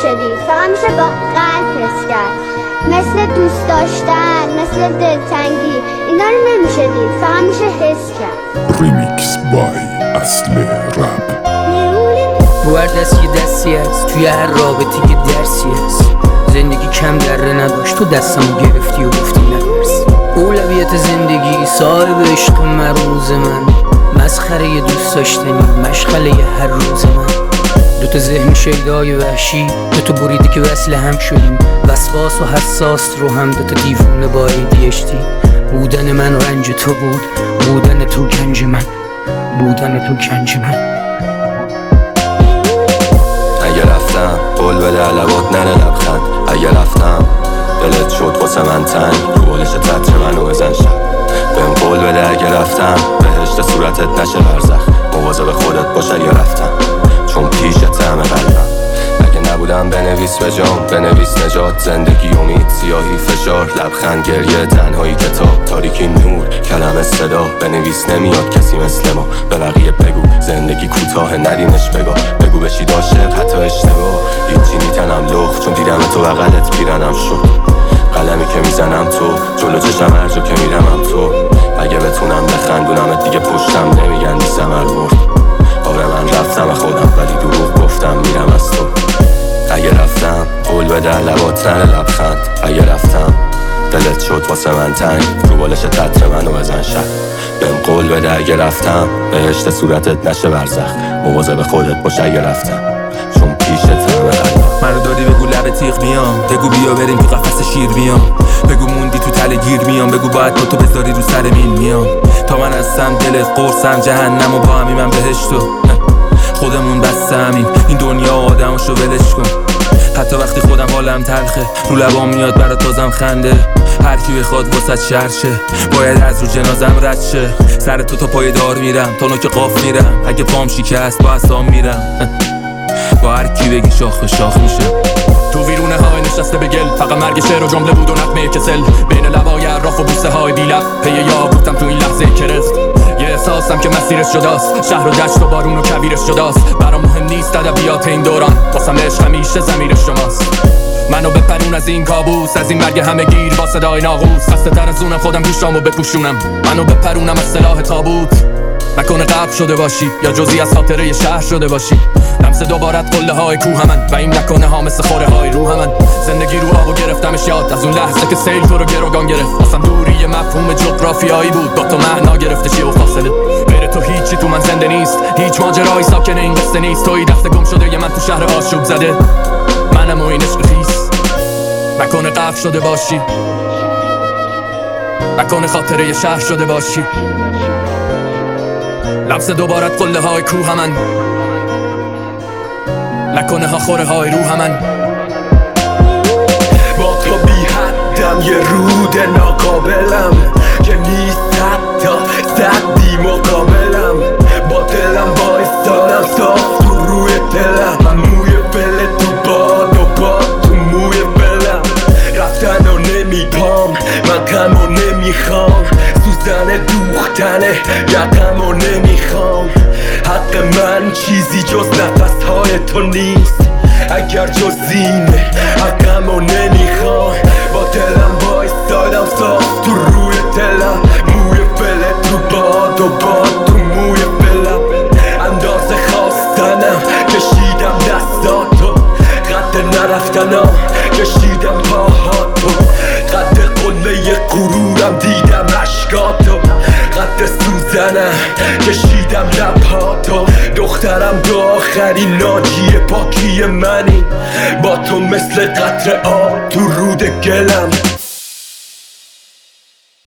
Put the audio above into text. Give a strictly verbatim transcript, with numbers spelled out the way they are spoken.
نمیشه دید، فقط میشه با قلب حس کرد. مثل دوست داشتن، مثل دلتنگی، اینا رو نمیشه دید، فقط میشه حس کرد. ریمیکس بای اصل رپ. رو هر دست یه دستی هست، توی هر رابطه یه درسی هست. زندگی کم دره نداشت، تو دستمو گرفتی و گفتی نترس. اولویت زندگی صاحب عشق مروز من، مسخره یه دوست داشتنی مشغله یه هر روز من. دوتا ذهن شیدای وحشی، دوتا بریده که وصل هم شدیم، وسواس و حساس رو هم دوتا دیوونه با ای دی اچ دی. بودن من رنج تو بود، بودن تو گنج من، بودن تو گنج من. اگه رفتم قول بده لبات نره لبخند. اگه رفتم دلت شد واسه من تنگ، رو بالش تتر منو بزن شب. بهم قول بده اگه رفتم بهشت صورتت نشه برزخ. مواظب خودت باش اگه رفتم، چون پیشت همه قلبم. اگه نبودم بنویس به جام، بنویس نجات، زندگی امید، سیاهی فشار، لبخند گریه، تنهایی کتاب، تاریکی نور، کلمه صدا. بنویس نمیاد کسی مثل ما، به بقیه بگو زندگی کوتاه ندینش بگو. بگو بشی داشته حتی اشتباه، هیچی میتنم لخ چون دیدم تو بغلت پیرنم شد. قلمی که میزنم تو، جلو چشم هر جا که میرمم تو. اگه بتونم بخندونمت دیگه پشتم نمیگن بی ثمر برد. آره من رفتم و خودم ولی دروغ گفتم میرم از تو. اگه رفتم قول بده لبات نره لبخند. اگه رفتم دلت شد واسه من تنگ، رو بالش تتر منو بزن شب. بهم قول بده اگه رفتم بهشت صورتت نشه برزخ. مواظب خودت باش اگه رفتم، چون پیشت همه قلبم. منو داری بگو لب تیغ میام، بگو بیا بریم تو قفس شیر میام. بگو موندی تو تله گیر میام، بگو باید با تو بذاری رو سر مین میام. تا من هستم دلت قرصم جهنم و با همی من بهشتو. خودمون بسته همین این دنیا آدماشو ولش کن. حتی وقتی خودم حالم تلخه، رو لبام میاد برا تازم خنده. هر کی بخواد واسط شر شه، باید از رو جنازم رد شه. سر تو تا پای دار میرم، تا نوک قاف میرم. اگه پام شکست با عصام میرم، با هر کی بگی شاخ به شاخ میشم. تو ویرونه های نشسته به گل، فقط مرگ شعر و جمله بود و نغمه کسل. بین لبای عراف و بوسه های بی لب، پی یاقوتم تو این لحظه کرست. یه احساسم که مسیرش جداست، شهر و دشت و بارون و کویرش جداست. برام مهم نیست ادبیات این دوران، واسم عشق همیشه ضمیر شماست. منو بپرون از این کابوس، از این مرگ همه گیر با صدای ناقوس. خسته تر از اونم خودم گوشامو بپوشونم، منو بپرونم از سلاح تابوت. نکنه غرق شده باشی یا جزئی از خاطره ی شهر شده باشی. لمس دوبارت قله های کوه من، و این نکنه ها مثل خوره های روح من. زندگی رو آب و گرفتمش یاد، از اون لحظه که سیل تو رو گروگان گرفت. اصلا دوری مفهوم جغرافیایی بود، با تو معنا گرفته چیه و فاصله. غیر تو هیچی تو من زنده نیست، هیچ ماجرایی ساکن این قصه نیست. توی دست گم شده ی من تو شهر آشوب زده، منم و این عشق خیس. نکنه غرق شده باشی، نکنه خاطره ی شهر شده باشی. لمس دوبارت قله های کوه من، نکنه ها خوره های روح من. با تو بی حدم یه رود ناقابلم که نیست حتی صدی مقابلم. با دلم بایستادم صاف تو روی دلم. من موی بله تو باد و باد تو موی بلم. رفتن و نمیپام، من غم و نمیخوام. سوزن دوختنه یقم و نمیخوام. حق من چیزی جز نفس های تو نیست، اگر جز اینه حقم و نمیخوام. با دلم بایستادم صاف تو روی دلم. موی بله تو باد و باد تو موی بلم. اندازه خواستنم کشیدم دستاتو، قد نرفتنم کشیدم پاهاتو. قد قله غرورم دیدم عشقاتو، قد سوزنم کشیدم لبهاتو. دخترم تو آخرین ناجی پاکی منی، با تو مثل قطره آب تو رود گلم.